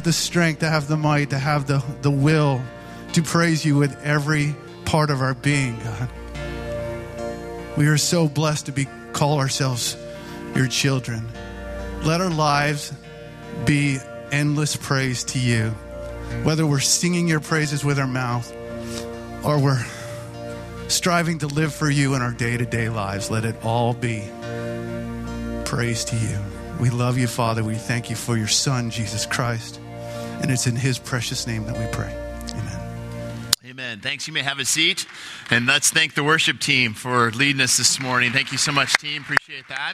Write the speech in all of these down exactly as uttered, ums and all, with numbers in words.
the strength, to have the might, to have the, the will to praise you with every part of our being, God. We are so blessed to be call ourselves your children. Let our lives be endless praise to you. Whether we're singing your praises with our mouth or we're striving to live for you in our day-to-day lives, let it all be praise to you. We love you, Father. We thank you for your Son, Jesus Christ. And it's in his precious name that we pray. Amen. Amen. Thanks. You may have a seat. And let's thank the worship team for leading us this morning. Thank you so much, team. Appreciate that.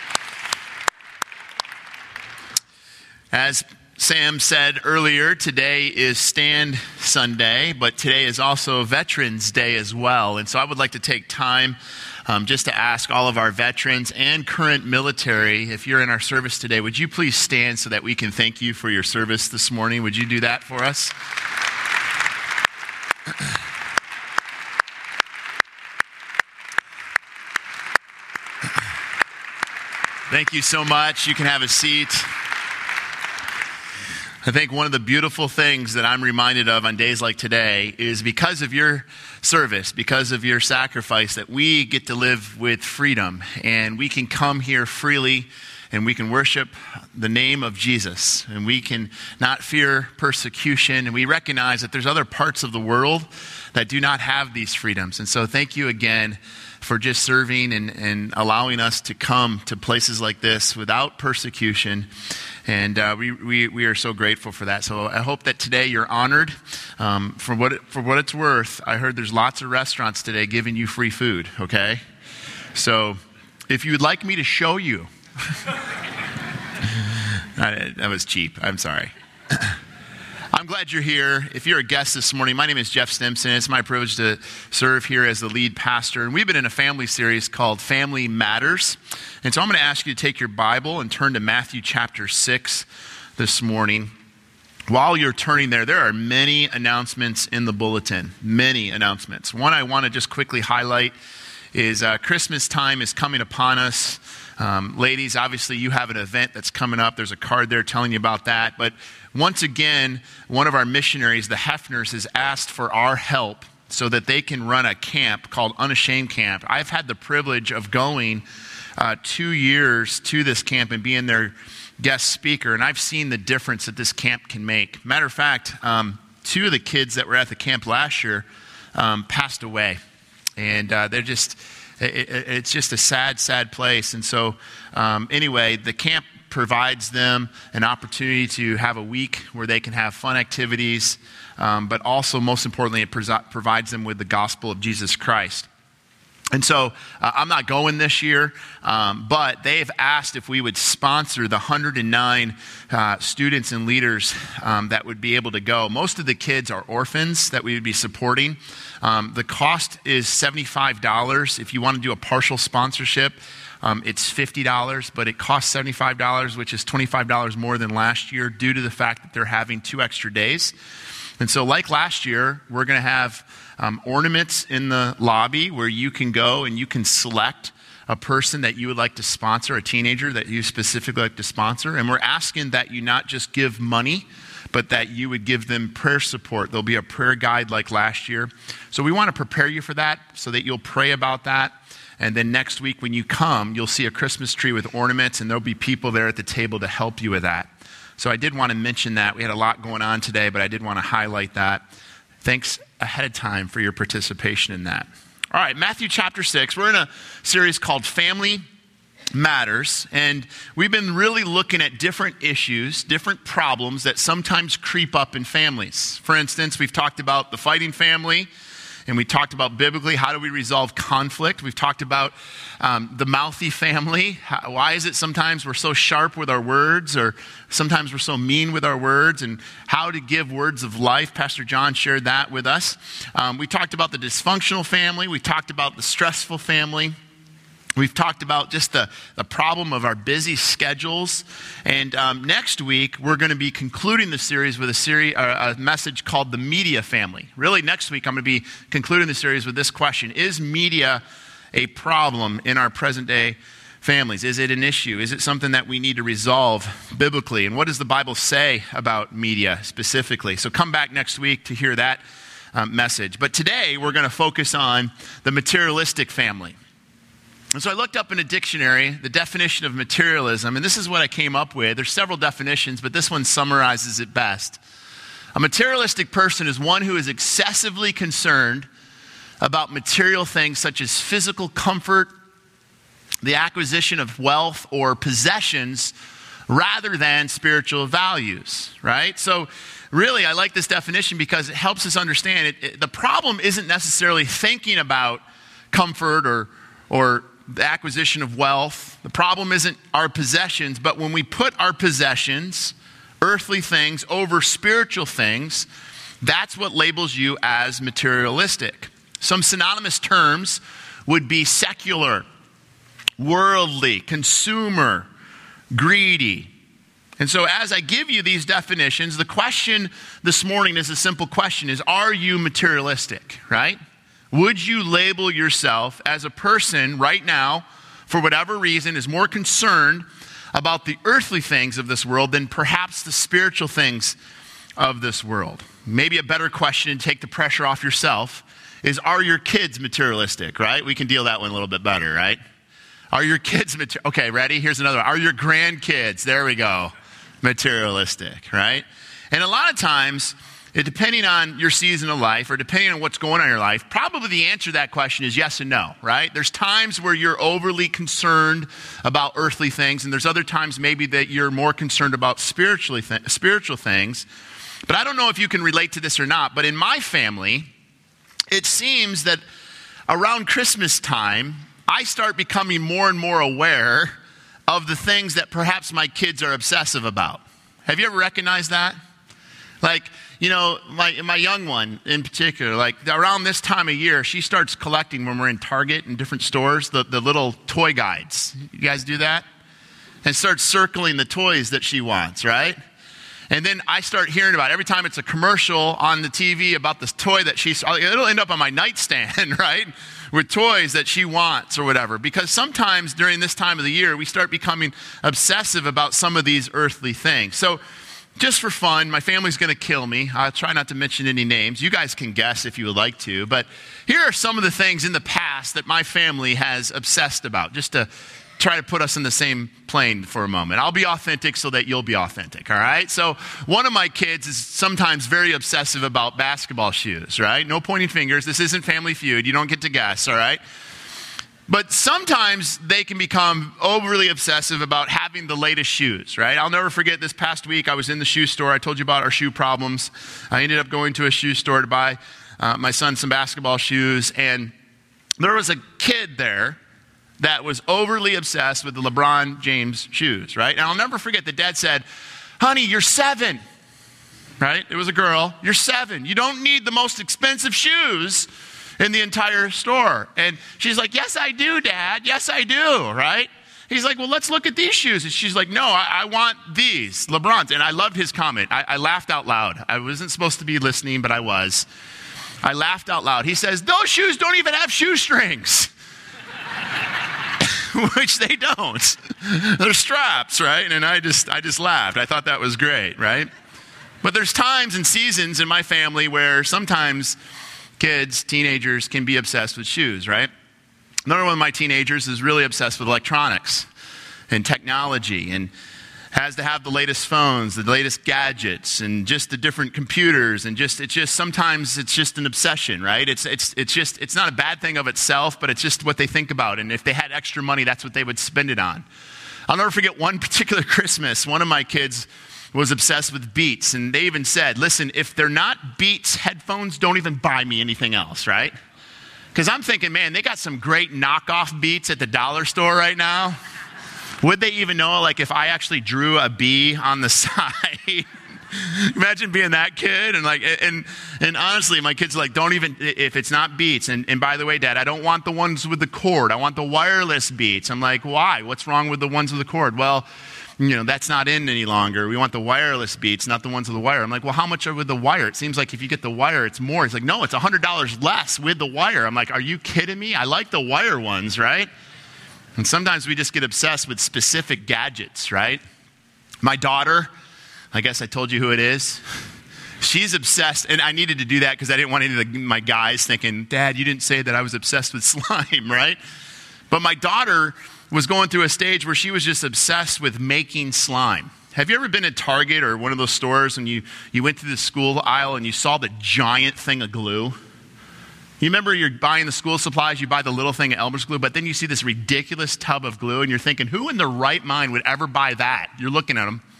As Sam said earlier, today is Stand Sunday, but today is also Veterans Day as well. And so I would like to take time um, just to ask all of our veterans and current military, if you're in our service today, would you please stand so that we can thank you for your service this morning? Would you do that for us? Thank you so much. You can have a seat. I think one of the beautiful things that I'm reminded of on days like today is because of your service, because of your sacrifice, that we get to live with freedom and we can come here freely and we can worship the name of Jesus and we can not fear persecution, and we recognize that there's other parts of the world that do not have these freedoms. And so thank you again for just serving and, and allowing us to come to places like this without persecution. And uh, we, we we are so grateful for that. So I hope that today you're honored. Um, for what it, for what it's worth, I heard there's lots of restaurants today giving you free food, okay? So if you would like me to show you. That was cheap. I'm sorry. I'm glad you're here. If you're a guest this morning, my name is Jeff Stimson. It's my privilege to serve here as the lead pastor. And we've been in a family series called Family Matters. And so I'm going to ask you to take your Bible and turn to Matthew chapter six this morning. While you're turning there, there are many announcements in the bulletin. Many announcements. One I want to just quickly highlight is uh, Christmas time is coming upon us. Um, ladies, obviously you have an event that's coming up. There's a card there telling you about that. But once again, one of our missionaries, the Hefners, has asked for our help so that they can run a camp called Unashamed Camp. I've had the privilege of going uh, two years to this camp and being their guest speaker, and I've seen the difference that this camp can make. Matter of fact, um, two of the kids that were at the camp last year um, passed away, and uh, they're just... It, it, it's just a sad, sad place. And so um, anyway, the camp provides them an opportunity to have a week where they can have fun activities, um, but also, most importantly, it pres- provides them with the gospel of Jesus Christ. And so uh, I'm not going this year, um, but they've asked if we would sponsor the one hundred nine uh, students and leaders um, that would be able to go. Most of the kids are orphans that we would be supporting. Um, the cost is seventy-five dollars. If you want to do a partial sponsorship, um, it's fifty dollars, but it costs seventy-five dollars, which is twenty-five dollars more than last year due to the fact that they're having two extra days. And so like last year, we're going to have um, ornaments in the lobby where you can go and you can select a person that you would like to sponsor, a teenager that you specifically like to sponsor. And we're asking that you not just give money, but that you would give them prayer support. There'll be a prayer guide like last year. So we want to prepare you for that so that you'll pray about that. And then next week when you come, you'll see a Christmas tree with ornaments, and there'll be people there at the table to help you with that. So I did want to mention that. We had a lot going on today, but I did want to highlight that. Thanks ahead of time for your participation in that. All right, Matthew chapter six. We're in a series called Family Matters, and we've been really looking at different issues, different problems that sometimes creep up in families. For instance, we've talked about the fighting family, and we talked about biblically, how do we resolve conflict? We've talked about um, the mouthy family. How, why is it sometimes we're so sharp with our words, or sometimes we're so mean with our words, and how to give words of life. Pastor John shared that with us. Um, we talked about the dysfunctional family. We talked about the stressful family. We've talked about just the, the problem of our busy schedules. And um, next week, we're going to be concluding the series with a series, uh, a message called The Media Family. Really, next week, I'm going to be concluding the series with this question. Is media a problem in our present day families? Is it an issue? Is it something that we need to resolve biblically? And what does the Bible say about media specifically? So come back next week to hear that um, message. But today we're going to focus on the materialistic family. And so I looked up in a dictionary the definition of materialism, and this is what I came up with. There's several definitions, but this one summarizes it best. A materialistic person is one who is excessively concerned about material things such as physical comfort, the acquisition of wealth or possessions, rather than spiritual values, right? So really, I like this definition because it helps us understand it. it the problem isn't necessarily thinking about comfort or, or the acquisition of wealth. The problem isn't our possessions, but when we put our possessions, earthly things, over spiritual things, that's what labels you as materialistic. Some synonymous terms would be secular, worldly, consumer, greedy. And so as I give you these definitions, the question this morning is a simple question, is are you materialistic, right? Would you label yourself as a person right now, for whatever reason, is more concerned about the earthly things of this world than perhaps the spiritual things of this world? Maybe a better question to take the pressure off yourself is, are your kids materialistic, right? We can deal that one a little bit better, right? Are your kids, mater- okay, ready? Here's another one. Are your grandkids, there we go, materialistic, right? And a lot of times, it, depending on your season of life or depending on what's going on in your life, probably the answer to that question is yes and no, right? There's times where you're overly concerned about earthly things, and there's other times maybe that you're more concerned about spiritually th- spiritual things. But I don't know if you can relate to this or not, but in my family, it seems that around Christmas time, I start becoming more and more aware of the things that perhaps my kids are obsessive about. Have you ever recognized that? Like, you know, my my young one in particular, like around this time of year, she starts collecting when we're in Target and different stores, the, the little toy guides. You guys do that? And starts circling the toys that she wants, right? And then I start hearing about it. Every time it's a commercial on the T V about this toy that she's, it'll end up on my nightstand, right? With toys that she wants or whatever. Because sometimes during this time of the year, we start becoming obsessive about some of these earthly things. So just for fun, my family's going to kill me. I'll try not to mention any names. You guys can guess if you would like to. But here are some of the things in the past that my family has obsessed about, just to try to put us in the same plane for a moment. I'll be authentic so that you'll be authentic, all right? So one of my kids is sometimes very obsessive about basketball shoes, right? No pointing fingers. This isn't Family Feud. You don't get to guess, all right? But sometimes they can become overly obsessive about having the latest shoes, right? I'll never forget this past week, I was in the shoe store. I told you about our shoe problems. I ended up going to a shoe store to buy uh, my son some basketball shoes, and there was a kid there that was overly obsessed with the LeBron James shoes, right? And I'll never forget the dad said, honey, you're seven, right? It was a girl. You're seven. You don't need the most expensive shoes in the entire store. And she's like, yes, I do, Dad. Yes, I do, right? He's like, well, let's look at these shoes. And she's like, no, I, I want these, LeBron's. And I loved his comment. I, I laughed out loud. I wasn't supposed to be listening, but I was. I laughed out loud. He says, those shoes don't even have shoestrings. Which they don't. They're straps, right? And I just I just laughed. I thought that was great, right? But there's times and seasons in my family where sometimes kids, teenagers can be obsessed with shoes, right? Another one of my teenagers is really obsessed with electronics and technology and has to have the latest phones, the latest gadgets, and just the different computers, and just it's just sometimes it's just an obsession, right? It's it's it's just it's not a bad thing of itself, but it's just what they think about. And if they had extra money, that's what they would spend it on. I'll never forget one particular Christmas. One of my kids was obsessed with Beats, and they even said, "Listen, if they're not Beats headphones, don't even buy me anything else," right? Because I'm thinking, man, they got some great knockoff Beats at the dollar store right now. Would they even know, like, if I actually drew a B on the side? Imagine being that kid. And, like, and and honestly, my kids are like, don't even, if it's not Beats. And, and by the way, Dad, I don't want the ones with the cord. I want the wireless Beats. I'm like, why? What's wrong with the ones with the cord? Well, you know, that's not in any longer. We want the wireless Beats, not the ones with the wire. I'm like, well, how much are with the wire? It seems like if you get the wire, it's more. He's like, no, it's one hundred dollars less with the wire. I'm like, are you kidding me? I like the wire ones, right? And sometimes we just get obsessed with specific gadgets, right? My daughter, I guess I told you who it is. She's obsessed, and I needed to do that because I didn't want any of the, my guys thinking, Dad, you didn't say that I was obsessed with slime, right? But my daughter was going through a stage where she was just obsessed with making slime. Have you ever been at Target or one of those stores and you, you went through the school aisle and you saw the giant thing of glue? You remember you're buying the school supplies, you buy the little thing of Elmer's glue, but then you see this ridiculous tub of glue and you're thinking, who in their right mind would ever buy that? You're looking at them.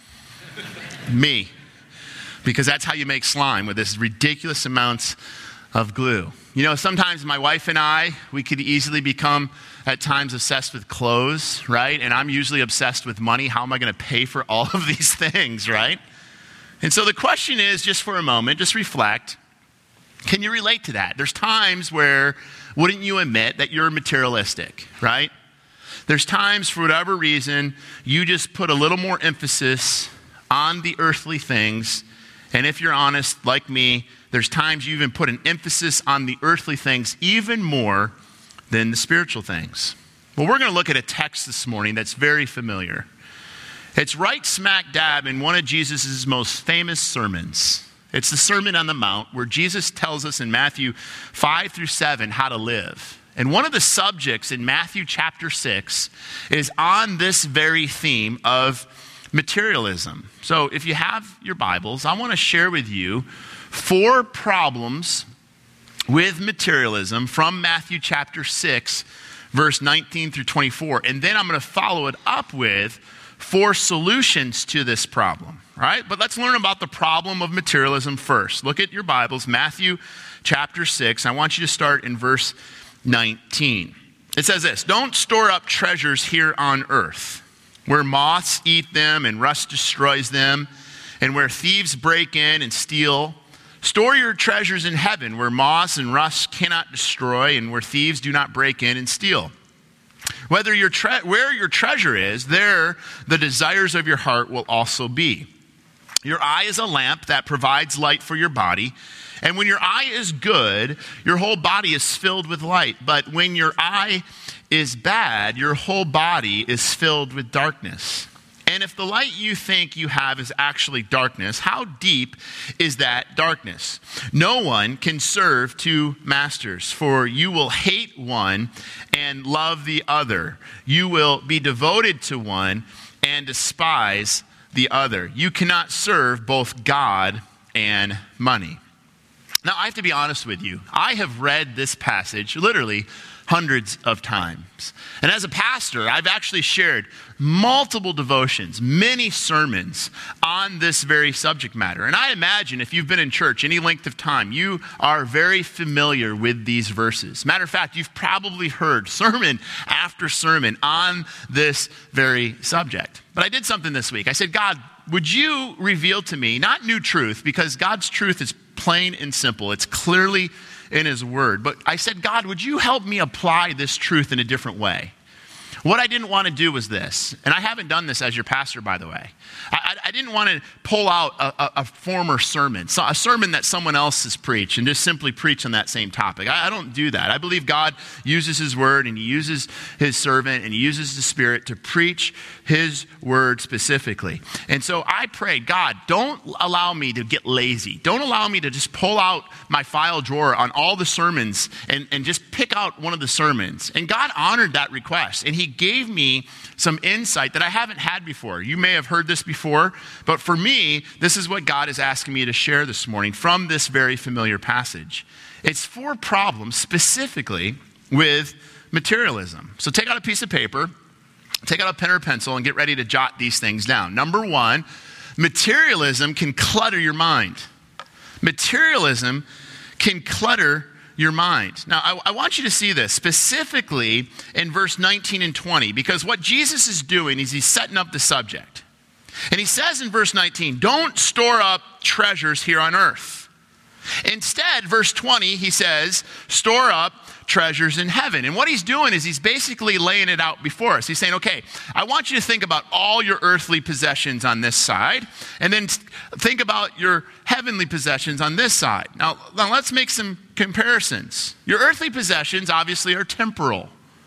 Me. Because that's how you make slime, with this ridiculous amounts of glue. You know, sometimes my wife and I, we could easily become at times obsessed with clothes, right? And I'm usually obsessed with money. How am I going to pay for all of these things, right? And so the question is, just for a moment, just reflect. Can you relate to that? There's times where, wouldn't you admit that you're materialistic, right? There's times, for whatever reason, you just put a little more emphasis on the earthly things. And if you're honest, like me, there's times you even put an emphasis on the earthly things even more than the spiritual things. Well, we're going to look at a text this morning that's very familiar. It's right smack dab in one of Jesus' most famous sermons. It's the Sermon on the Mount, where Jesus tells us in Matthew five through seven how to live. And one of the subjects in Matthew chapter six is on this very theme of materialism. So if you have your Bibles, I want to share with you four problems with materialism from Matthew chapter six, verse nineteen through twenty-four. And then I'm going to follow it up with four solutions to this problem. All right, but let's learn about the problem of materialism first. Look at your Bibles, Matthew chapter six. I want you to start in verse nineteen. It says this: don't store up treasures here on earth, where moths eat them and rust destroys them, and where thieves break in and steal. Store your treasures in heaven, where moths and rust cannot destroy, and where thieves do not break in and steal. Whether your tre- where your treasure is, there the desires of your heart will also be. Your eye is a lamp that provides light for your body. And when your eye is good, your whole body is filled with light. But when your eye is bad, your whole body is filled with darkness. And if the light you think you have is actually darkness, how deep is that darkness? No one can serve two masters, for you will hate one and love the other. You will be devoted to one and despise the other. You cannot serve both God and money. Now, I have to be honest with you. I have read this passage literally hundreds of times. And as a pastor, I've actually shared multiple devotions, many sermons on this very subject matter. And I imagine if you've been in church any length of time, you are very familiar with these verses. Matter of fact, you've probably heard sermon after sermon on this very subject. But I did something this week. I said, God, would you reveal to me, not new truth, because God's truth is plain and simple. It's clearly in his word. But I said, God, would you help me apply this truth in a different way? What I didn't want to do was this, and I haven't done this as your pastor, by the way. I, I, I didn't want to pull out a, a, a former sermon, so a sermon that someone else has preached, and just simply preach on that same topic. I, I don't do that. I believe God uses his word, and he uses his servant, and he uses the Spirit to preach his word specifically. And so I prayed, God, don't allow me to get lazy. Don't allow me to just pull out my file drawer on all the sermons and, and just pick out one of the sermons. And God honored that request, and he gave me some insight that I haven't had before. You may have heard this before, but for me, this is what God is asking me to share this morning from this very familiar passage. It's four problems specifically with materialism. So take out a piece of paper, take out a pen or pencil, and get ready to jot these things down. Number one, materialism can clutter your mind. Materialism can clutter your mind. Now, I, I want you to see this specifically in verse nineteen and twenty, because what Jesus is doing is he's setting up the subject. And he says in verse nineteen, don't store up treasures here on earth. Instead, verse twenty, he says, store up treasures in heaven. And what he's doing is he's basically laying it out before us. He's saying, okay, I want you to think about all your earthly possessions on this side, and then think about your heavenly possessions on this side. Now, now let's make some comparisons. Your earthly possessions obviously are temporal.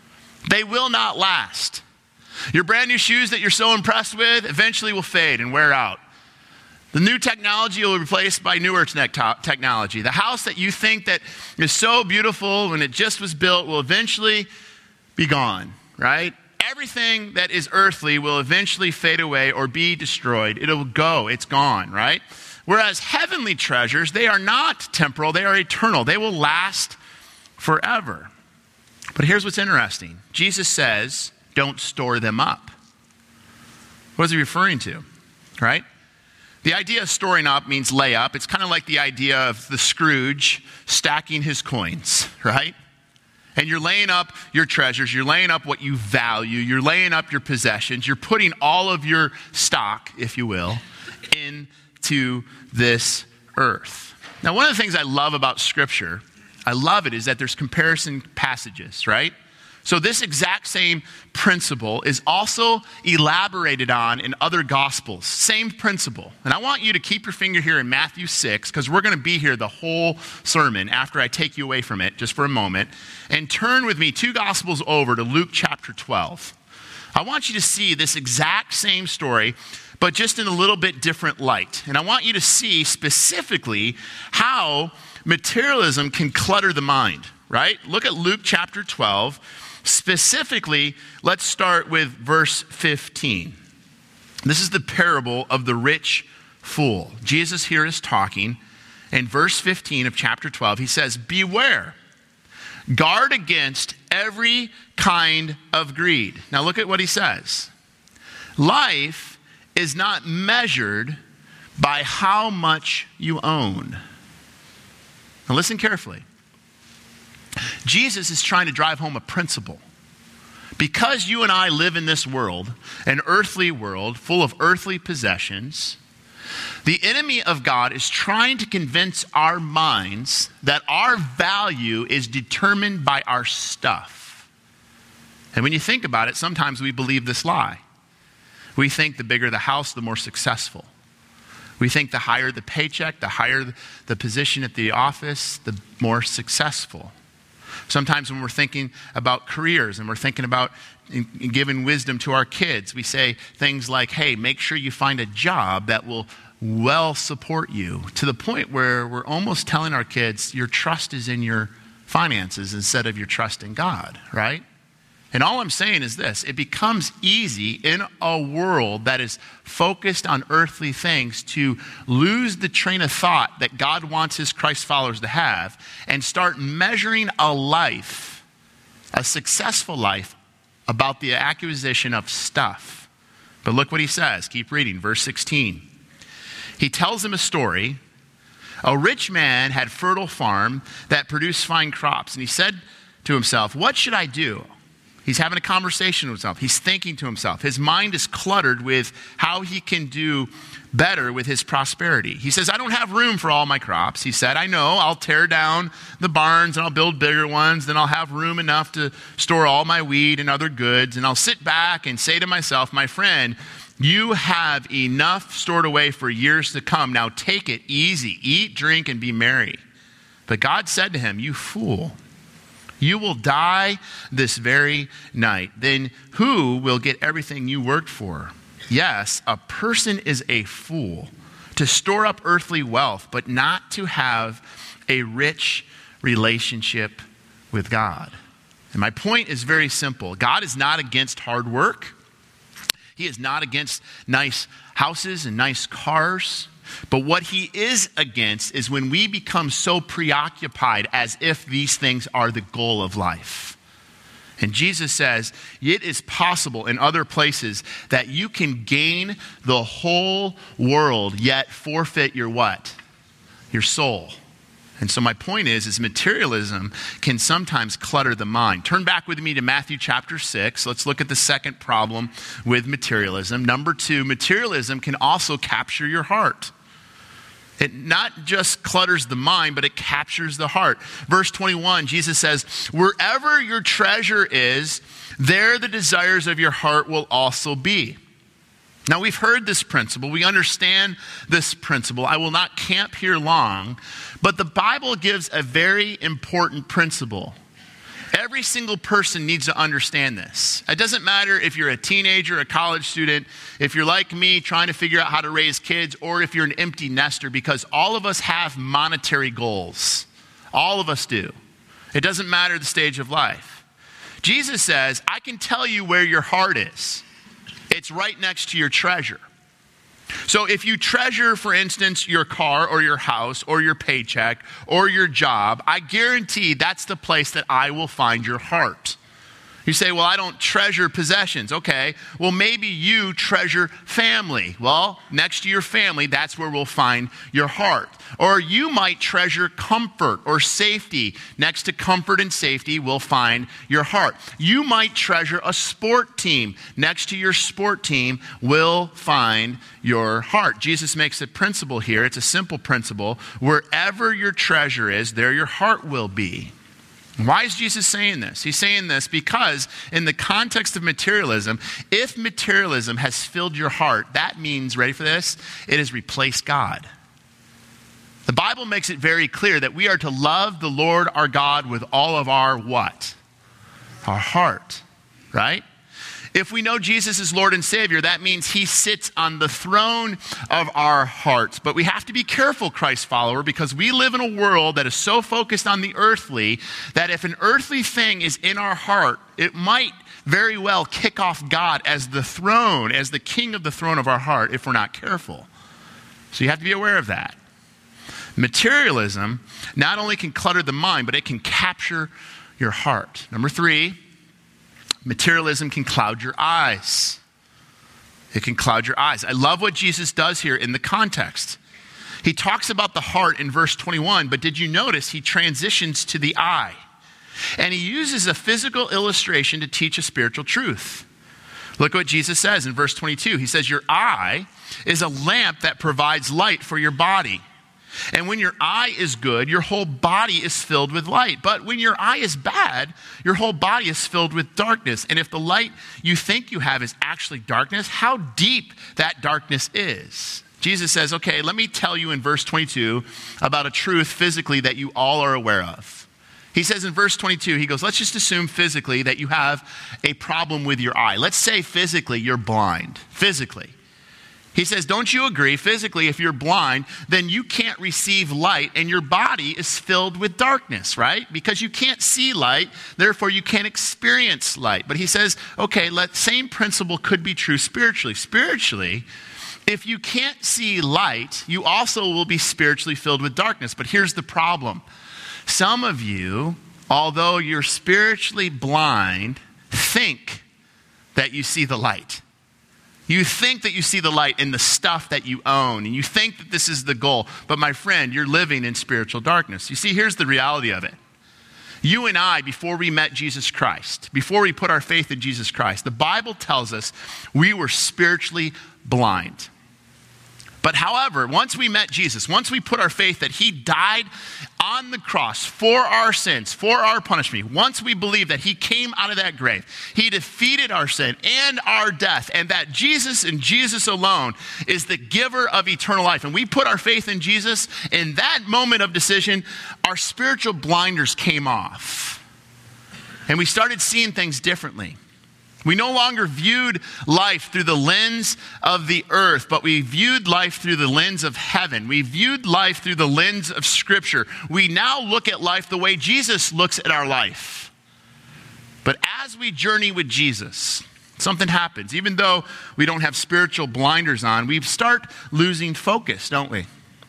They will not last. Your brand new shoes that you're so impressed with eventually will fade and wear out. The new technology will be replaced by newer technology. The house that you think that is so beautiful when it just was built will eventually be gone, right? Everything that is earthly will eventually fade away or be destroyed. It'll go. It's gone, right? Whereas heavenly treasures, they are not temporal. They are eternal. They will last forever. But here's what's interesting. Jesus says, don't store them up. What is he referring to, right? The idea of storing up means lay up. It's kind of like the idea of the Scrooge stacking his coins, right? And you're laying up your treasures. You're laying up what you value. You're laying up your possessions. You're putting all of your stock, if you will, into this earth. Now, one of the things I love about Scripture, I love it, is that there's comparison passages, right? So this exact same principle is also elaborated on in other gospels. Same principle. And I want you to keep your finger here in Matthew six, because we're going to be here the whole sermon after I take you away from it just for a moment. And turn with me two gospels over to Luke chapter twelve. I want you to see this exact same story, but just in a little bit different light. And I want you to see specifically how materialism can clutter the mind, right? Look at Luke chapter twelve. Specifically, let's start with verse fifteen. This is the parable of the rich fool. Jesus here is talking. In verse fifteen of chapter twelve, he says, beware, guard against every kind of greed. Now look at what he says. Life is not measured by how much you own. Now listen carefully. Jesus is trying to drive home a principle. Because you and I live in this world, an earthly world full of earthly possessions, the enemy of God is trying to convince our minds that our value is determined by our stuff. And when you think about it, sometimes we believe this lie. We think the bigger the house, the more successful. We think the higher the paycheck, the higher the position at the office, the more successful. Sometimes when we're thinking about careers and we're thinking about giving wisdom to our kids, we say things like, hey, make sure you find a job that will well support you, to the point where we're almost telling our kids your trust is in your finances instead of your trust in God, right? And all I'm saying is this: it becomes easy in a world that is focused on earthly things to lose the train of thought that God wants his Christ followers to have and start measuring a life, a successful life, about the acquisition of stuff. But look what he says. Keep reading, verse sixteen. He tells him a story. A rich man had a fertile farm that produced fine crops, and he said to himself, what should I do? He's having a conversation with himself. He's thinking to himself. His mind is cluttered with how he can do better with his prosperity. He says, I don't have room for all my crops. He said, I know, I'll tear down the barns and I'll build bigger ones. Then I'll have room enough to store all my wheat and other goods. And I'll sit back and say to myself, my friend, you have enough stored away for years to come. Now take it easy. Eat, drink, and be merry. But God said to him, you fool. You will die this very night. Then who will get everything you worked for? Yes, a person is a fool to store up earthly wealth, but not to have a rich relationship with God. And my point is very simple. God is not against hard work. He is not against nice houses and nice cars. But what he is against is when we become so preoccupied as if these things are the goal of life. And Jesus says, it is possible in other places that you can gain the whole world, yet forfeit your what? Your soul. And so my point is, is materialism can sometimes clutter the mind. Turn back with me to Matthew chapter six. Let's look at the second problem with materialism. Number two, materialism can also capture your heart. It not just clutters the mind, but it captures the heart. Verse twenty-one, Jesus says, wherever your treasure is, there the desires of your heart will also be. Now we've heard this principle. We understand this principle. I will not camp here long, but the Bible gives a very important principle. Every single person needs to understand this. It doesn't matter if you're a teenager, a college student, if you're like me trying to figure out how to raise kids, or if you're an empty nester, because all of us have monetary goals. All of us do. It doesn't matter the stage of life. Jesus says, I can tell you where your heart is. It's right next to your treasure. So if you treasure, for instance, your car or your house or your paycheck or your job, I guarantee that's the place that I will find your heart. You say, well, I don't treasure possessions. Okay, well, maybe you treasure family. Well, next to your family, that's where we'll find your heart. Or you might treasure comfort or safety. Next to comfort and safety, we'll find your heart. You might treasure a sport team. Next to your sport team, we'll find your heart. Jesus makes a principle here. It's a simple principle. Wherever your treasure is, there your heart will be. Why is Jesus saying this? He's saying this because in the context of materialism, if materialism has filled your heart, that means, ready for this? It has replaced God. The Bible makes it very clear that we are to love the Lord our God with all of our what? Our heart, right? If we know Jesus is Lord and Savior, that means he sits on the throne of our hearts. But we have to be careful, Christ follower, because we live in a world that is so focused on the earthly that if an earthly thing is in our heart, it might very well kick off God as the throne, as the king of the throne of our heart if we're not careful. So you have to be aware of that. Materialism not only can clutter the mind, but it can capture your heart. Number three, materialism can cloud your eyes. It can cloud your eyes. I love what Jesus does here in the context. He talks about the heart in verse twenty-one, but did you notice he transitions to the eye? And he uses a physical illustration to teach a spiritual truth. Look what Jesus says in verse twenty-two. He says, your eye is a lamp that provides light for your body. And when your eye is good, your whole body is filled with light. But when your eye is bad, your whole body is filled with darkness. And if the light you think you have is actually darkness, how deep that darkness is. Jesus says, okay, let me tell you in verse twenty-two about a truth physically that you all are aware of. He says in verse twenty-two, he goes, let's just assume physically that you have a problem with your eye. Let's say physically you're blind. Physically. He says, don't you agree, physically, if you're blind, then you can't receive light and your body is filled with darkness, right? Because you can't see light, therefore you can't experience light. But he says, okay, let same principle could be true spiritually. Spiritually, if you can't see light, you also will be spiritually filled with darkness. But here's the problem. Some of you, although you're spiritually blind, think that you see the light. You think that you see the light in the stuff that you own, and you think that this is the goal. But my friend, you're living in spiritual darkness. You see, here's the reality of it. You and I, before we met Jesus Christ, before we put our faith in Jesus Christ, the Bible tells us we were spiritually blind. But however, once we met Jesus, once we put our faith that he died on the cross for our sins, for our punishment, once we believe that he came out of that grave, he defeated our sin and our death, and that Jesus and Jesus alone is the giver of eternal life, and we put our faith in Jesus, in that moment of decision, our spiritual blinders came off. And we started seeing things differently. We no longer viewed life through the lens of the earth, but we viewed life through the lens of heaven. We viewed life through the lens of Scripture. We now look at life the way Jesus looks at our life. But as we journey with Jesus, something happens. Even though we don't have spiritual blinders on, we start losing focus, don't we?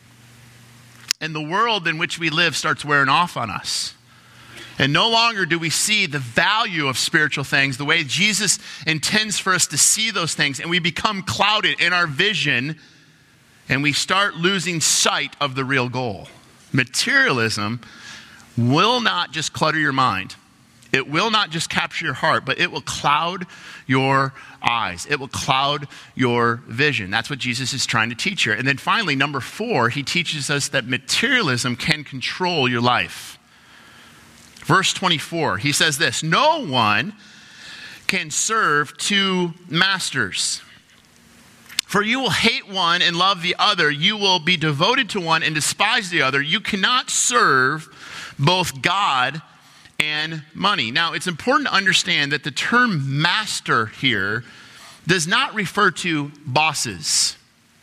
And the world in which we live starts wearing off on us. And no longer do we see the value of spiritual things the way Jesus intends for us to see those things. And we become clouded in our vision and we start losing sight of the real goal. Materialism will not just clutter your mind. It will not just capture your heart, but it will cloud your eyes. It will cloud your vision. That's what Jesus is trying to teach here. And then finally, number four, he teaches us that materialism can control your life. Verse twenty-four, he says this, no one can serve two masters. For you will hate one and love the other. You will be devoted to one and despise the other. You cannot serve both God and money. Now, it's important to understand that the term master here does not refer to bosses.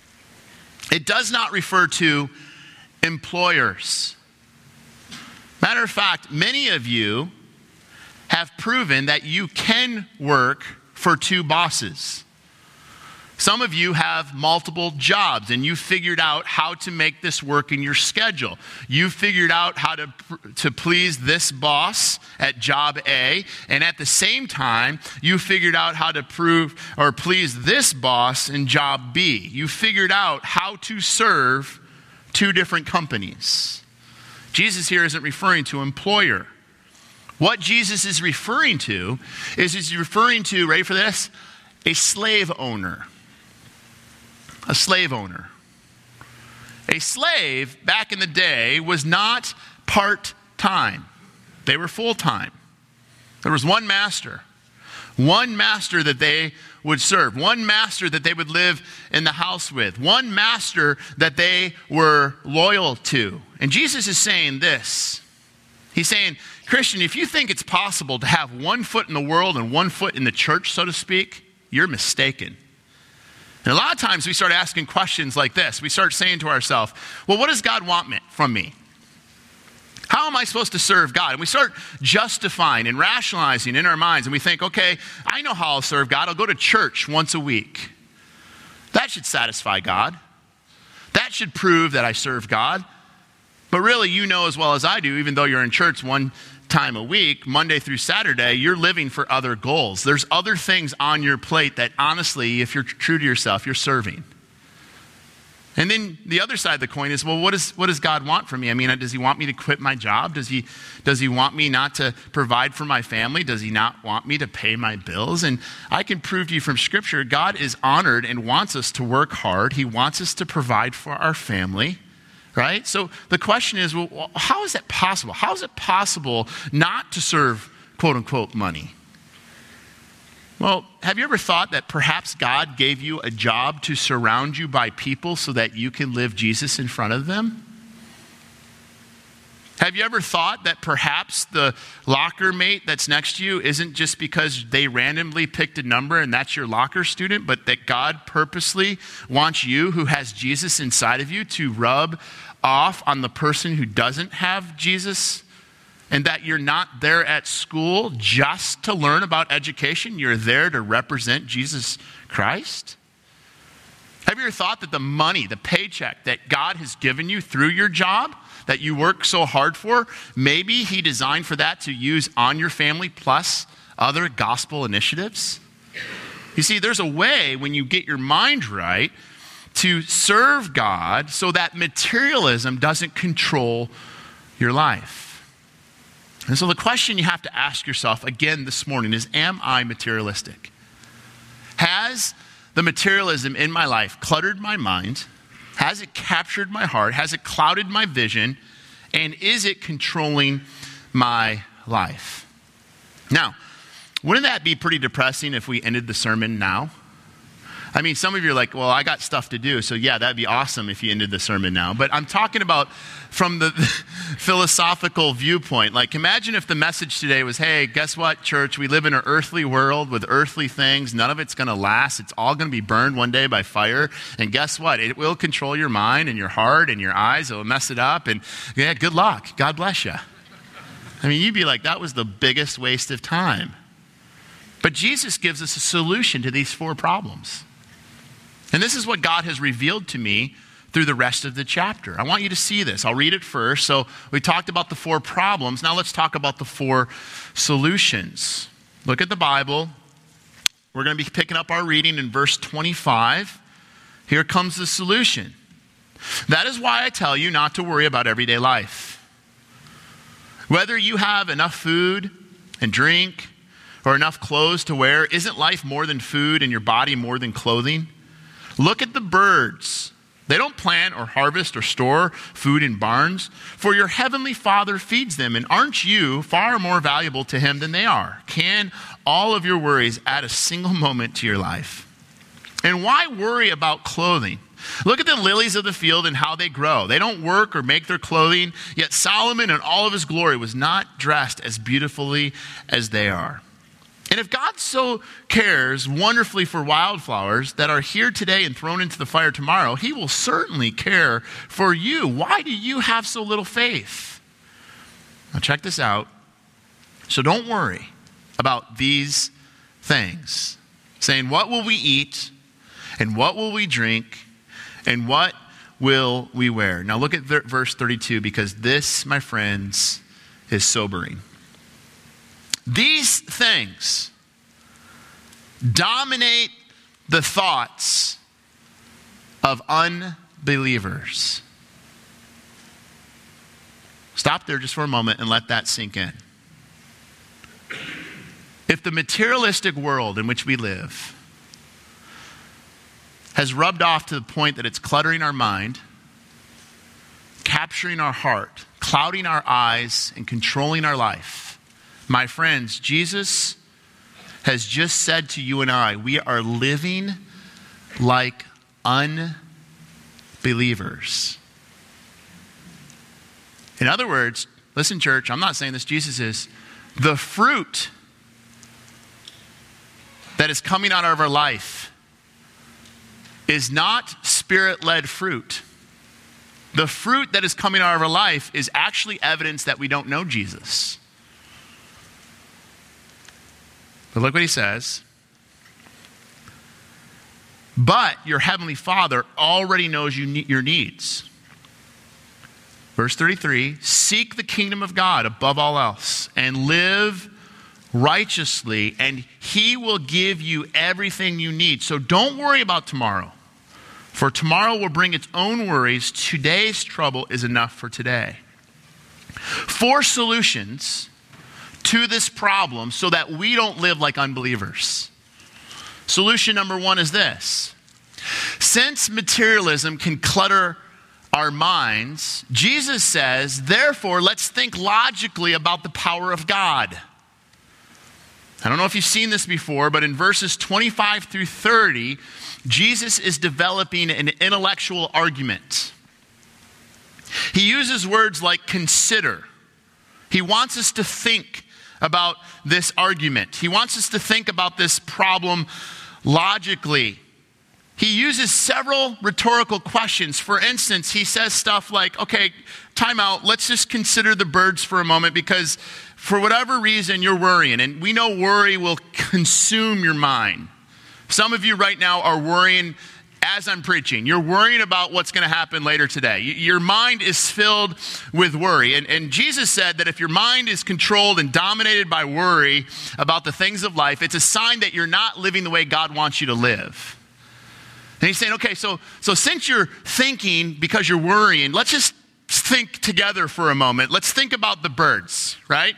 It does not refer to employers. Matter of fact, many of you have proven that you can work for two bosses. Some of you have multiple jobs and you figured out how to make this work in your schedule. You figured out how to, to please this boss at job A, and at the same time, you figured out how to prove or please this boss in job B. You figured out how to serve two different companies. Jesus here isn't referring to employer. What Jesus is referring to is he's referring to, ready for this? A slave owner. A slave owner. A slave back in the day was not part-time. They were full-time. There was one master. One master that they would serve. One master that they would live in the house with. One master that they were loyal to. And Jesus is saying this. He's saying, Christian, if you think it's possible to have one foot in the world and one foot in the church, so to speak, you're mistaken. And a lot of times we start asking questions like this. We start saying to ourselves, well, what does God want me, from me? How am I supposed to serve God? And we start justifying and rationalizing in our minds. And we think, okay, I know how I'll serve God. I'll go to church once a week. That should satisfy God. That should prove that I serve God. But really, you know as well as I do, even though you're in church one time a week, Monday through Saturday, you're living for other goals. There's other things on your plate that honestly, if you're true to yourself, you're serving. And then the other side of the coin is, well, what, is, what does God want from me? I mean, does he want me to quit my job? Does he, does he want me not to provide for my family? Does he not want me to pay my bills? And I can prove to you from Scripture, God is honored and wants us to work hard. He wants us to provide for our family. Right? So the question is, well, how is that possible? How is it possible not to serve, quote unquote, money? Well, have you ever thought that perhaps God gave you a job to surround you by people so that you can live Jesus in front of them? Have you ever thought that perhaps the locker mate that's next to you isn't just because they randomly picked a number and that's your locker student, but that God purposely wants you, who has Jesus inside of you, to rub off on the person who doesn't have Jesus, and that you're not there at school just to learn about education? You're there to represent Jesus Christ? Have you ever thought that the money, the paycheck that God has given you through your job, that you work so hard for, maybe he designed for that to use on your family plus other gospel initiatives? You see, there's a way when you get your mind right to serve God so that materialism doesn't control your life. And so the question you have to ask yourself again this morning is, am I materialistic? Has the materialism in my life cluttered my mind? Has it captured my heart? Has it clouded my vision? And is it controlling my life? Now, wouldn't that be pretty depressing if we ended the sermon now? I mean, some of you are like, well, I got stuff to do. So yeah, that'd be awesome if you ended the sermon now. But I'm talking about from the philosophical viewpoint. Like, imagine if the message today was, hey, guess what, church? We live in an earthly world with earthly things. None of it's going to last. It's all going to be burned one day by fire. And guess what? It will control your mind and your heart and your eyes. It will mess it up. And yeah, good luck. God bless you. I mean, you'd be like, that was the biggest waste of time. But Jesus gives us a solution to these four problems. And this is what God has revealed to me through the rest of the chapter. I want you to see this. I'll read it first. So we talked about the four problems. Now let's talk about the four solutions. Look at the Bible. We're going to be picking up our reading in verse twenty-five. Here comes the solution. That is why I tell you not to worry about everyday life. Whether you have enough food and drink or enough clothes to wear, isn't life more than food and your body more than clothing? Look at the birds. They don't plant or harvest or store food in barns, for your heavenly Father feeds them. And aren't you far more valuable to him than they are? Can all of your worries add a single moment to your life? And why worry about clothing? Look at the lilies of the field and how they grow. They don't work or make their clothing, yet Solomon in all of his glory was not dressed as beautifully as they are. And if God so cares wonderfully for wildflowers that are here today and thrown into the fire tomorrow, he will certainly care for you. Why do you have so little faith? Now check this out. So don't worry about these things, saying, what will we eat? And what will we drink? And what will we wear? Now look at th- verse thirty-two, because this, my friends, is sobering. These things dominate the thoughts of unbelievers. Stop there just for a moment and let that sink in. If the materialistic world in which we live has rubbed off to the point that it's cluttering our mind, capturing our heart, clouding our eyes, and controlling our life, my friends, Jesus has just said to you and I, we are living like unbelievers. In other words, listen, church, I'm not saying this, Jesus is, the fruit that is coming out of our life is not spirit-led fruit. The fruit that is coming out of our life is actually evidence that we don't know Jesus. But look what he says. But your heavenly Father already knows you ne- your needs. Verse thirty-three, seek the kingdom of God above all else and live righteously, and he will give you everything you need. So don't worry about tomorrow, for tomorrow will bring its own worries. Today's trouble is enough for today. Four solutions to this problem so that we don't live like unbelievers. Solution number one is this. Since materialism can clutter our minds, Jesus says, therefore, let's think logically about the power of God. I don't know if you've seen this before, but in verses twenty-five through thirty, Jesus is developing an intellectual argument. He uses words like consider. He wants us to think about this argument. He wants us to think about this problem logically. He uses several rhetorical questions. For instance, he says stuff like, okay, time out, let's just consider the birds for a moment, because for whatever reason you're worrying, and we know worry will consume your mind. Some of you right now are worrying as I'm preaching. You're worrying about what's going to happen later today. Your mind is filled with worry. And, and Jesus said that if your mind is controlled and dominated by worry about the things of life, it's a sign that you're not living the way God wants you to live. And he's saying, okay, so, so since you're thinking because you're worrying, let's just think together for a moment. Let's think about the birds, right?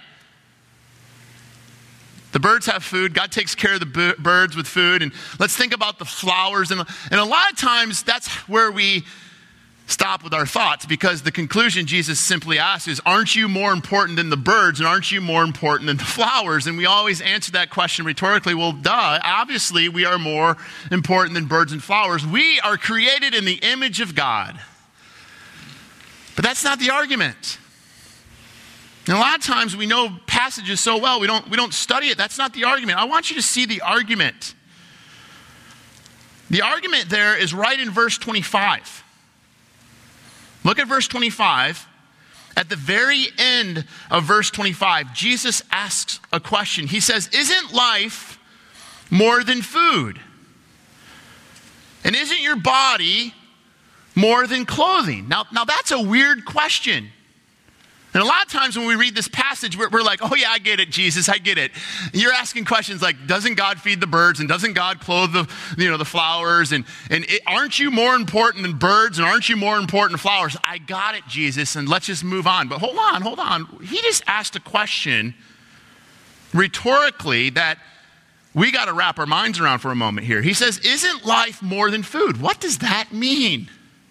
The birds have food. God takes care of the b- birds with food. And let's think about the flowers. And, and a lot of times that's where we stop with our thoughts, because the conclusion Jesus simply asks is, aren't you more important than the birds? And aren't you more important than the flowers? And we always answer that question rhetorically. Well, duh, obviously we are more important than birds and flowers. We are created in the image of God. But that's not the argument. And a lot of times we know passages so well, we don't, we don't study it. That's not the argument. I want you to see the argument. The argument there is right in verse twenty-five. Look at verse twenty-five. At the very end of verse twenty-five, Jesus asks a question. He says, isn't life more than food? And isn't your body more than clothing? Now, now that's a weird question. And a lot of times when we read this passage, we're, we're like, oh yeah, I get it, Jesus, I get it. And you're asking questions like, doesn't God feed the birds? And doesn't God clothe the, you know, the flowers? And, and it, aren't you more important than birds? And aren't you more important than flowers? I got it, Jesus, and let's just move on. But hold on, hold on. He just asked a question rhetorically that we got to wrap our minds around for a moment here. He says, isn't life more than food? What does that mean?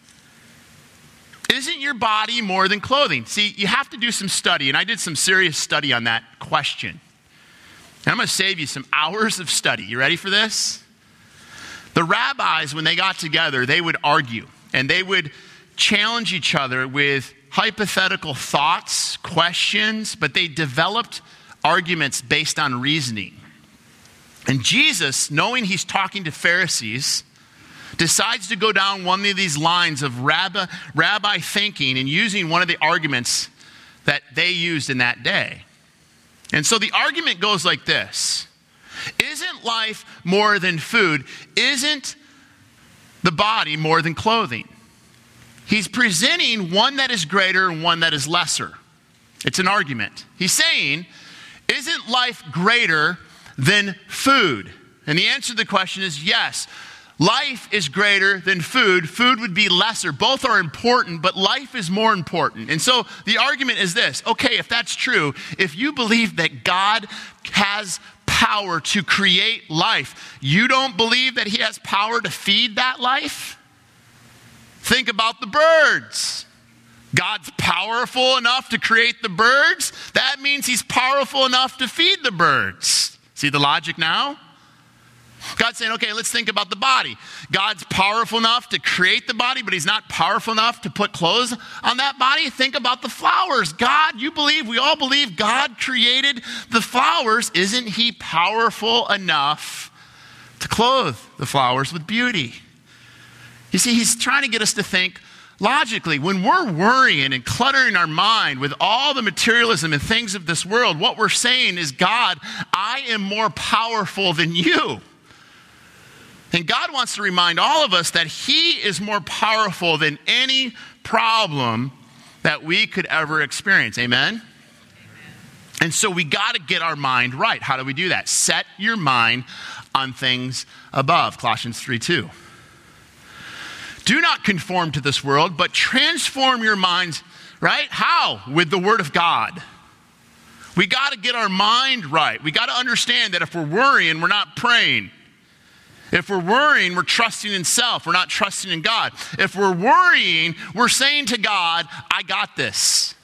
Isn't your body more than clothing? See, you have to do some study, and I did some serious study on that question. And I'm going to save you some hours of study. You ready for this? The rabbis, when they got together, they would argue, and they would challenge each other with hypothetical thoughts, questions, but they developed arguments based on reasoning. And Jesus, knowing he's talking to Pharisees, decides to go down one of these lines of rabbi, rabbi thinking and using one of the arguments that they used in that day. And so the argument goes like this. Isn't life more than food? Isn't the body more than clothing? He's presenting one that is greater and one that is lesser. It's an argument. He's saying, isn't life greater than food? And the answer to the question is yes. Life is greater than food. Food would be lesser. Both are important, but life is more important. And so the argument is this. Okay, if that's true, if you believe that God has power to create life, you don't believe that he has power to feed that life? Think about the birds. God's powerful enough to create the birds. That means he's powerful enough to feed the birds. See the logic now? God's saying, okay, let's think about the body. God's powerful enough to create the body, but he's not powerful enough to put clothes on that body. Think about the flowers. God, you believe, we all believe God created the flowers. Isn't he powerful enough to clothe the flowers with beauty? You see, he's trying to get us to think logically. When we're worrying and cluttering our mind with all the materialism and things of this world, what we're saying is, God, I am more powerful than you. And God wants to remind all of us that he is more powerful than any problem that we could ever experience. Amen? And so we got to get our mind right. How do we do that? Set your mind on things above. Colossians three two. Do not conform to this world, but transform your minds, right? How? With the word of God. We got to get our mind right. We got to understand that if we're worrying, we're not praying. If we're worrying, we're trusting in self. We're not trusting in God. If we're worrying, we're saying to God, I got this.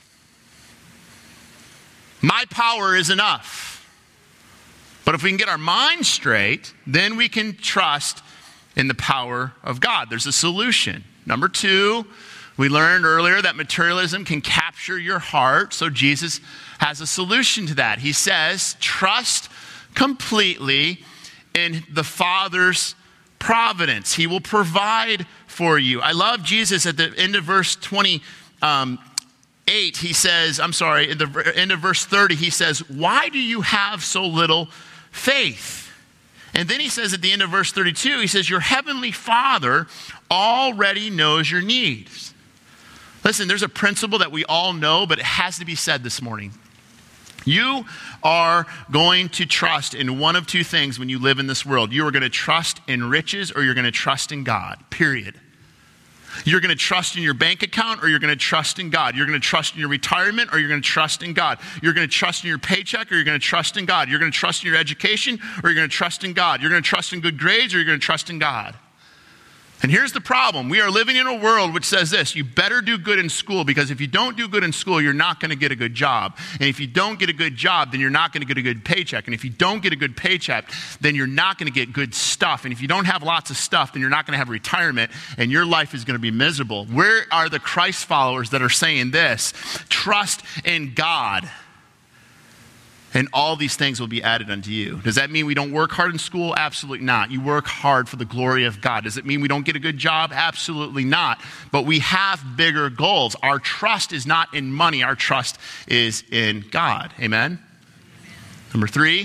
My power is enough. But if we can get our mind straight, then we can trust in the power of God. There's a solution. Number two, we learned earlier that materialism can capture your heart. So Jesus has a solution to that. He says, trust completely in the Father's providence. He will provide for you. I love Jesus at the end of verse twenty-eight. He says, I'm sorry, at the end of verse thirty, he says, why do you have so little faith? And then he says at the end of verse thirty-two, he says, your heavenly Father already knows your needs. Listen, there's a principle that we all know, but it has to be said this morning. You are going to trust in one of two things when you live in this world. You are going to trust in riches or you're going to trust in God, period. You're going to trust in your bank account or you're going to trust in God. You're going to trust in your retirement or you're going to trust in God. You're going to trust in your paycheck or you're going to trust in God. You're going to trust in your education or you're going to trust in God. You're going to trust in good grades or you're going to trust in God. And here's the problem. We are living in a world which says this: you better do good in school, because if you don't do good in school, you're not going to get a good job. And if you don't get a good job, then you're not going to get a good paycheck. And if you don't get a good paycheck, then you're not going to get good stuff. And if you don't have lots of stuff, then you're not going to have retirement, and your life is going to be miserable. Where are the Christ followers that are saying this? Trust in God, and all these things will be added unto you. Does that mean we don't work hard in school? Absolutely not. You work hard for the glory of God. Does it mean we don't get a good job? Absolutely not. But we have bigger goals. Our trust is not in money. Our trust is in God. Amen? Number three,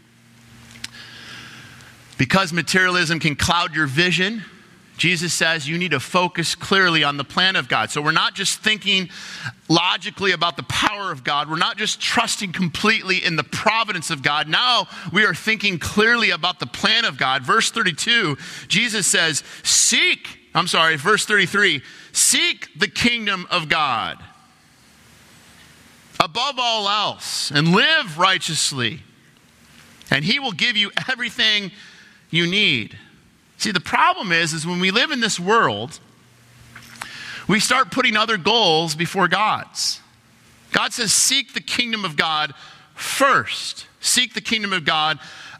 because materialism can cloud your vision, Jesus says you need to focus clearly on the plan of God. So we're not just thinking logically about the power of God. We're not just trusting completely in the providence of God. Now we are thinking clearly about the plan of God. Verse thirty-two, Jesus says, seek, I'm sorry, verse thirty-three, seek the kingdom of God above all else and live righteously, and he will give you everything you need. See, the problem is, is when we live in this world, we start putting other goals before God's. God says, seek the kingdom of God first. Seek the kingdom of God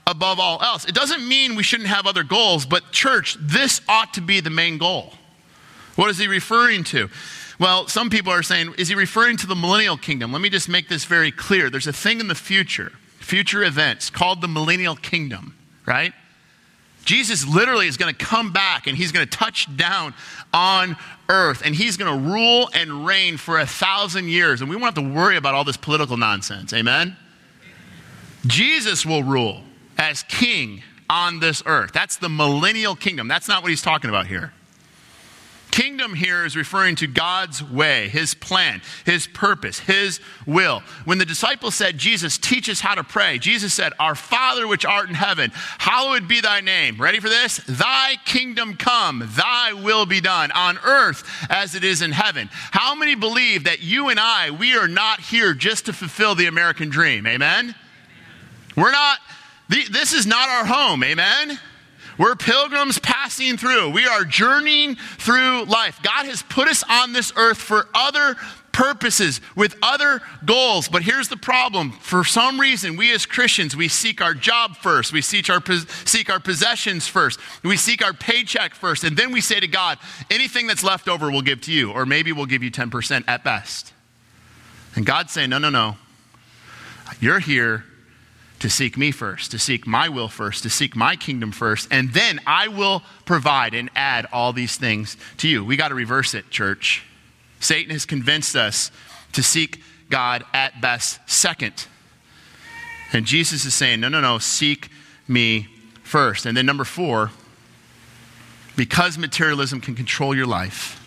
above all else. It doesn't mean we shouldn't have other goals, but church, this ought to be the main goal. What is he referring to? Well, some people are saying, is he referring to the millennial kingdom? Let me just make this very clear. There's a thing in the future, future events called the millennial kingdom, right? Jesus literally is going to come back and he's going to touch down on earth and he's going to rule and reign for a thousand years. And we won't have to worry about all this political nonsense. Amen? Jesus will rule as king on this earth. That's the millennial kingdom. That's not what he's talking about here. Kingdom here is referring to God's way, his plan, his purpose, his will. When the disciples said, Jesus, teach us how to pray, Jesus said, our Father which art in heaven, hallowed be thy name. Ready for this? Thy kingdom come, thy will be done on earth as it is in heaven. How many believe that you and I, we are not here just to fulfill the American dream? Amen? We're not, this is not our home. Amen? We're pilgrims passing through. We are journeying through life. God has put us on this earth for other purposes, with other goals. But here's the problem. For some reason, we as Christians, we seek our job first. We seek our, seek our possessions first. We seek our paycheck first. And then we say to God, anything that's left over we'll give to you. Or maybe we'll give you ten percent at best. And God's saying, no, no, no. You're here to seek me first, to seek my will first, to seek my kingdom first, and then I will provide and add all these things to you. We got to reverse it, church. Satan has convinced us to seek God at best second. And Jesus is saying, no, no, no, seek me first. And then number four, because materialism can control your life,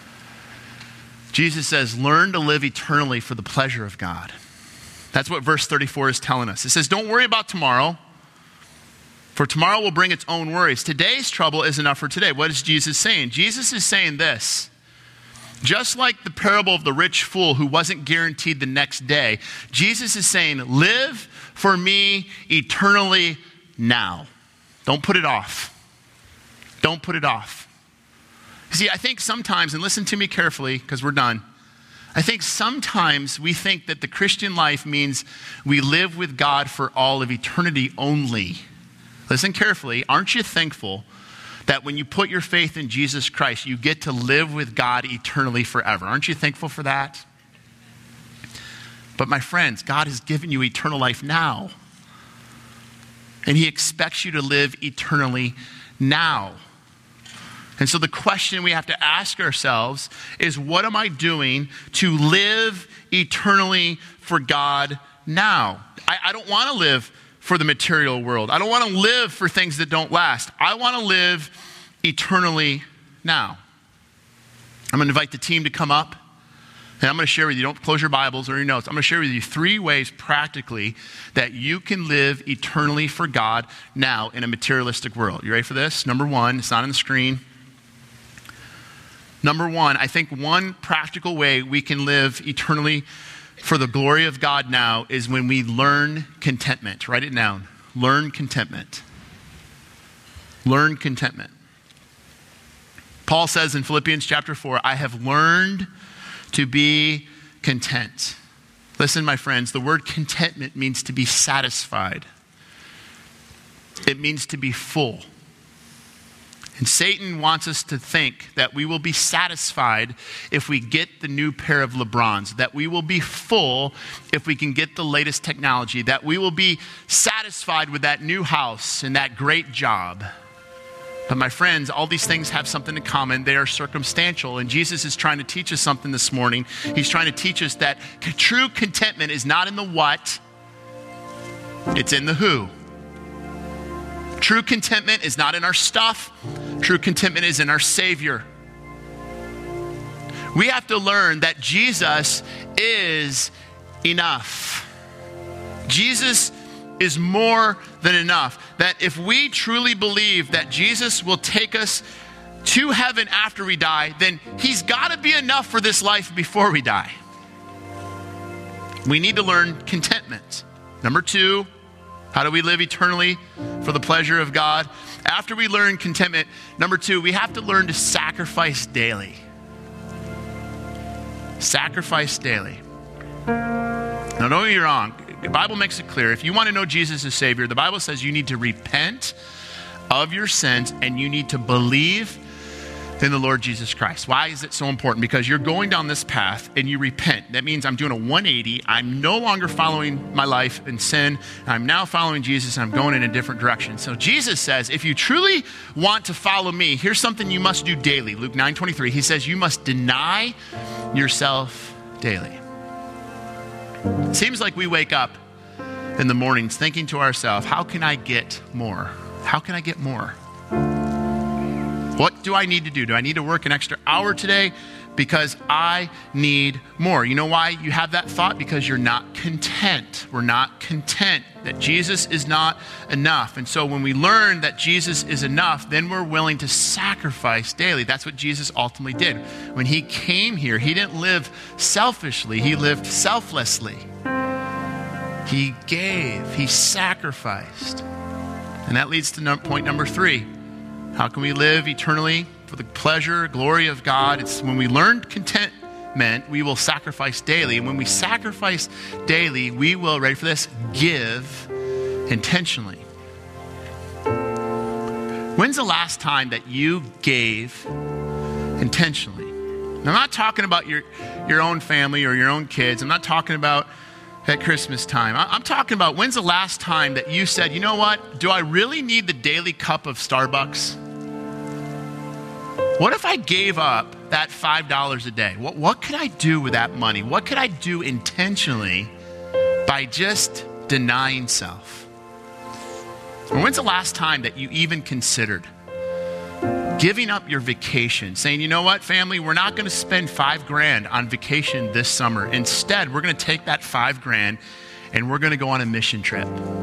Jesus says, learn to live eternally for the pleasure of God. That's what verse thirty-four is telling us. It says, don't worry about tomorrow, for tomorrow will bring its own worries. Today's trouble is enough for today. What is Jesus saying? Jesus is saying this. Just like the parable of the rich fool who wasn't guaranteed the next day, Jesus is saying, live for me eternally now. Don't put it off. Don't put it off. See, I think sometimes, and listen to me carefully because we're done, I think sometimes we think that the Christian life means we live with God for all of eternity only. Listen carefully. Aren't you thankful that when you put your faith in Jesus Christ, you get to live with God eternally forever? Aren't you thankful for that? But my friends, God has given you eternal life now. And he expects you to live eternally now. And so the question we have to ask ourselves is, what am I doing to live eternally for God now? I, I don't want to live for the material world. I don't want to live for things that don't last. I want to live eternally now. I'm going to invite the team to come up, and I'm going to share with you, don't close your Bibles or your notes. I'm going to share with you three ways practically that you can live eternally for God now in a materialistic world. You ready for this? Number one, it's not on the screen. Number one, I think one practical way we can live eternally for the glory of God now is when we learn contentment. Write it down. Learn contentment. Learn contentment. Paul says in Philippians chapter four, I have learned to be content. Listen, my friends, the word contentment means to be satisfied. It means to be full. And Satan wants us to think that we will be satisfied if we get the new pair of LeBrons, that we will be full if we can get the latest technology, that we will be satisfied with that new house and that great job. But my friends, all these things have something in common. They are circumstantial. And Jesus is trying to teach us something this morning. He's trying to teach us that true contentment is not in the what, it's in the who. True contentment is not in our stuff. True contentment is in our Savior. We have to learn that Jesus is enough. Jesus is more than enough. That if we truly believe that Jesus will take us to heaven after we die, then he's got to be enough for this life before we die. We need to learn contentment. Number two, how do we live eternally for the pleasure of God? After we learn contentment, number two, we have to learn to sacrifice daily. Sacrifice daily. Now, don't get me wrong. The Bible makes it clear. If you want to know Jesus as Savior, the Bible says you need to repent of your sins and you need to believe in the Lord Jesus Christ. Why is it so important? Because you're going down this path and you repent. That means I'm doing a one eighty. I'm no longer following my life in sin. I'm now following Jesus and I'm going in a different direction. So Jesus says, if you truly want to follow me, here's something you must do daily. Luke nine twenty-three, he says, you must deny yourself daily. It seems like we wake up in the mornings thinking to ourselves, how can I get more? How can I get more? What do I need to do? Do I need to work an extra hour today? Because I need more. You know why you have that thought? Because you're not content. We're not content that Jesus is not enough. And so when we learn that Jesus is enough, then we're willing to sacrifice daily. That's what Jesus ultimately did. When he came here, he didn't live selfishly. He lived selflessly. He gave. He sacrificed. And that leads to point number three. How can we live eternally for the pleasure, glory of God? It's when we learn contentment, we will sacrifice daily. And when we sacrifice daily, we will, ready for this, give intentionally. When's the last time that you gave intentionally? Now, I'm not talking about your, your own family or your own kids. I'm not talking about at Christmas time. I'm talking about when's the last time that you said, you know what? Do I really need the daily cup of Starbucks? What if I gave up that five dollars a day? What, what could I do with that money? What could I do intentionally by just denying self? Or when's the last time that you even considered giving up your vacation, saying, you know what, family, we're not going to spend five grand on vacation this summer. Instead, we're going to take that five grand and we're going to go on a mission trip.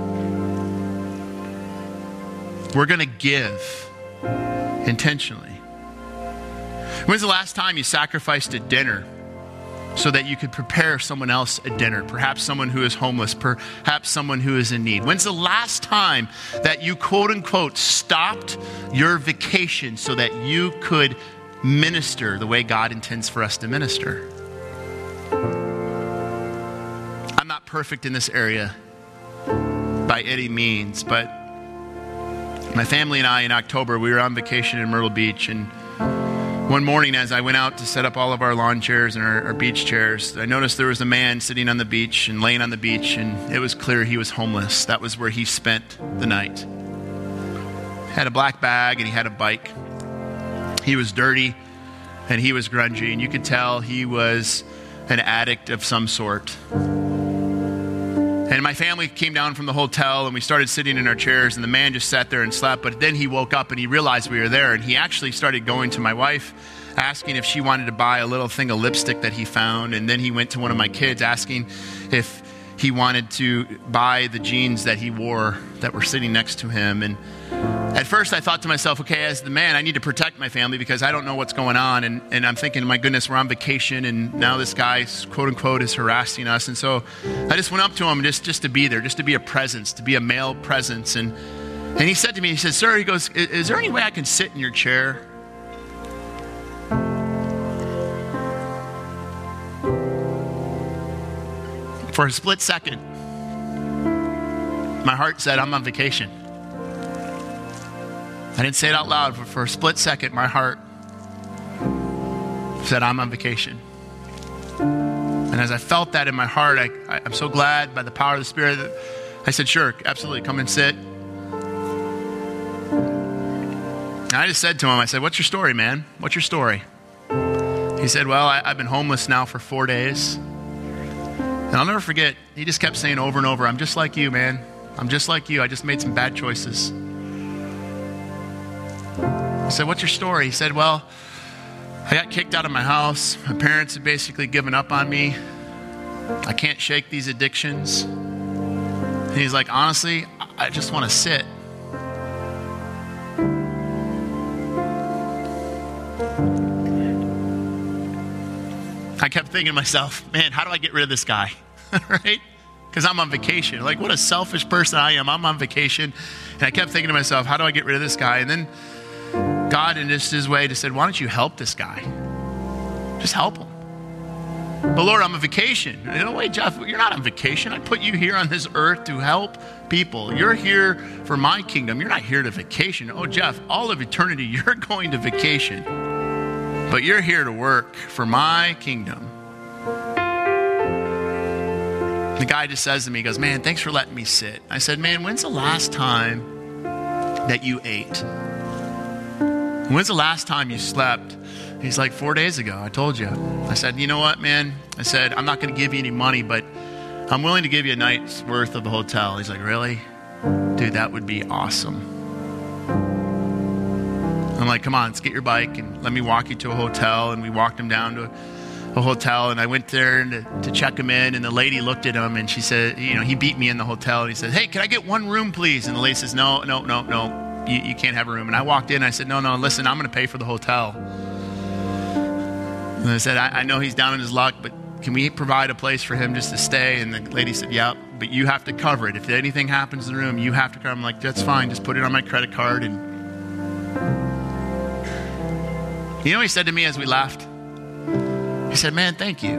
We're going to give intentionally. When's the last time you sacrificed a dinner so that you could prepare someone else a dinner? Perhaps someone who is homeless, perhaps someone who is in need. When's the last time that you, quote unquote, stopped your vacation so that you could minister the way God intends for us to minister? I'm not perfect in this area by any means, but my family and I in October, we were on vacation in Myrtle Beach, and one morning as I went out to set up all of our lawn chairs and our, our beach chairs, I noticed there was a man sitting on the beach and laying on the beach, and it was clear he was homeless. That was where he spent the night. He had a black bag and he had a bike. He was dirty and he was grungy, and you could tell he was an addict of some sort. And my family came down from the hotel and we started sitting in our chairs, and the man just sat there and slept. But then he woke up and he realized we were there, and he actually started going to my wife, asking if she wanted to buy a little thing of lipstick that he found. And then he went to one of my kids asking if he wanted to buy the jeans that he wore that were sitting next to him. And at first I thought to myself, okay, as the man, I need to protect my family because I don't know what's going on. And, and I'm thinking, my goodness, we're on vacation and now this guy, quote unquote, is harassing us. And so I just went up to him just, just to be there, just to be a presence, to be a male presence. And, and he said to me, he said, sir, he goes, is, is there any way I can sit in your chair? For a split second, my heart said, I'm on vacation. I didn't say it out loud, but for a split second, my heart said, I'm on vacation. And as I felt that in my heart, I, I, I'm so glad by the power of the Spirit that I said, sure, absolutely, come and sit. And I just said to him, I said, what's your story, man? What's your story? He said, well, I, I've been homeless now for four days. And I'll never forget, he just kept saying over and over, I'm just like you, man. I'm just like you. I just made some bad choices. I said, what's your story? He said, well, I got kicked out of my house. My parents had basically given up on me. I can't shake these addictions. And he's like, honestly, I just want to sit. I kept thinking to myself, man, how do I get rid of this guy? Right? Because I'm on vacation. Like, what a selfish person I am. I'm on vacation. And I kept thinking to myself, how do I get rid of this guy? And then God, in just his way, just said, why don't you help this guy? Just help him. But Lord, I'm on vacation. No, wait, Jeff, you're not on vacation. I put you here on this earth to help people. You're here for my kingdom. You're not here to vacation. Oh, Jeff, all of eternity, you're going to vacation. But you're here to work for my kingdom. The guy just says to me, he goes, man, thanks for letting me sit. I said, man, when's the last time that you ate? When's the last time you slept? He's like, four days ago, I told you. I said, you know what, man? I said, I'm not going to give you any money, but I'm willing to give you a night's worth of a hotel. He's like, really? Dude, that would be awesome. I'm like, come on, let's get your bike and let me walk you to a hotel. And we walked him down to a, a hotel, and I went there to, to check him in, and the lady looked at him, and she said, you know, he beat me in the hotel, and he said, hey, can I get one room, please? And the lady says, no, no, no, no, you, you can't have a room. And I walked in, and I said, no, no, listen, I'm going to pay for the hotel. And I said, I, I know he's down in his luck, but can we provide a place for him just to stay? And the lady said, yeah, but you have to cover it. If anything happens in the room, you have to cover it. I'm like, that's fine. Just put it on my credit card. And you know what he said to me as we left? He said, man, thank you.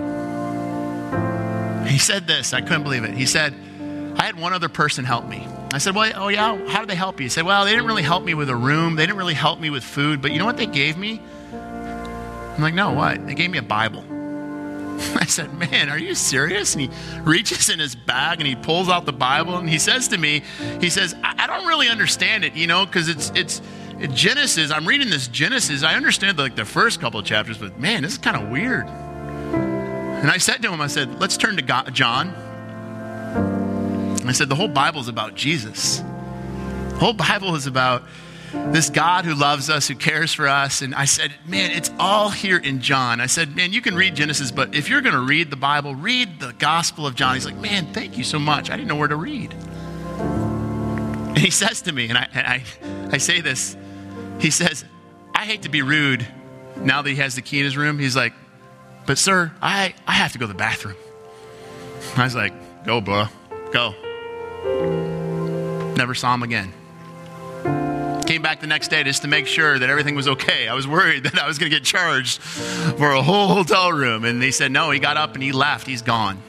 He said this. I couldn't believe it. He said, I had one other person help me. I said, well, oh yeah, how did they help you? He said, well, they didn't really help me with a room. They didn't really help me with food. But you know what they gave me? I'm like, no, what? They gave me a Bible. I said, man, are you serious? And he reaches in his bag and he pulls out the Bible and he says to me, he says, I, I don't really understand it, you know, because it's it's it, Genesis. I'm reading this Genesis. I understand like the first couple of chapters, but man, this is kind of weird. And I said to him, I said, let's turn to God, John. And I said, the whole Bible is about Jesus. The whole Bible is about this God who loves us, who cares for us. And I said, man, it's all here in John. I said, man, you can read Genesis, but if you're going to read the Bible, read the Gospel of John. He's like, man, thank you so much. I didn't know where to read. And he says to me, and I, I, I say this, he says, I hate to be rude now that he has the key in his room. He's like, but sir, I, I have to go to the bathroom. I was like, go, bro, go. Never saw him again. Came back the next day just to make sure that everything was okay. I was worried that I was going to get charged for a whole hotel room. And they said, no, he got up and he left. He's gone.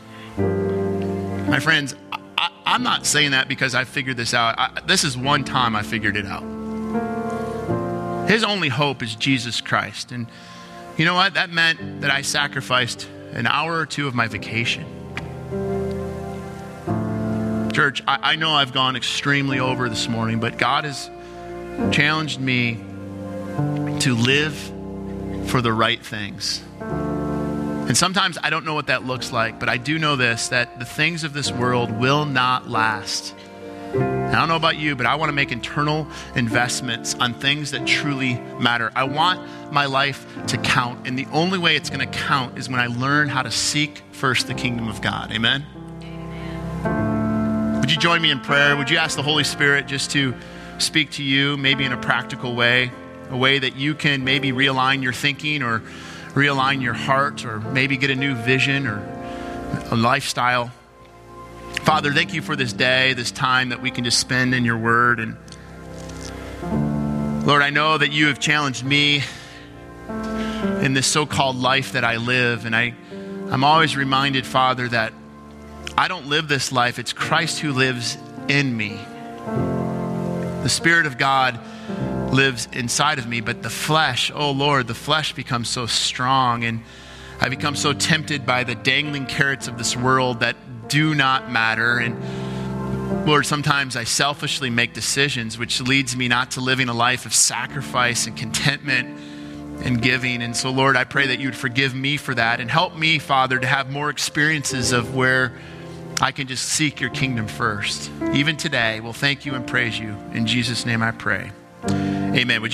My friends, I, I'm not saying that because I figured this out. I, this is one time I figured it out. His only hope is Jesus Christ. And you know what? That meant that I sacrificed an hour or two of my vacation. Church, I, I know I've gone extremely over this morning, but God has challenged me to live for the right things. And sometimes I don't know what that looks like, but I do know this, that the things of this world will not last. And I don't know about you, but I want to make internal investments on things that truly matter. I want my life to count, and the only way it's going to count is when I learn how to seek first the kingdom of God. Amen? Would you join me in prayer? Would you ask the Holy Spirit just to speak to you, maybe in a practical way, a way that you can maybe realign your thinking or realign your heart or maybe get a new vision or a lifestyle. Father, thank you for this day, this time that we can just spend in your word. And Lord, I know that you have challenged me in this so-called life that I live. And I, I'm always reminded, Father, that I don't live this life. It's Christ who lives in me. The Spirit of God lives inside of me, but the flesh, oh Lord, the flesh becomes so strong, and I become so tempted by the dangling carrots of this world that do not matter. And Lord, sometimes I selfishly make decisions which leads me not to living a life of sacrifice and contentment and giving. And so Lord, I pray that you would forgive me for that and help me, Father, to have more experiences of where I can just seek your kingdom first. Even today, we'll thank you and praise you. In Jesus' name I pray. Amen. Would you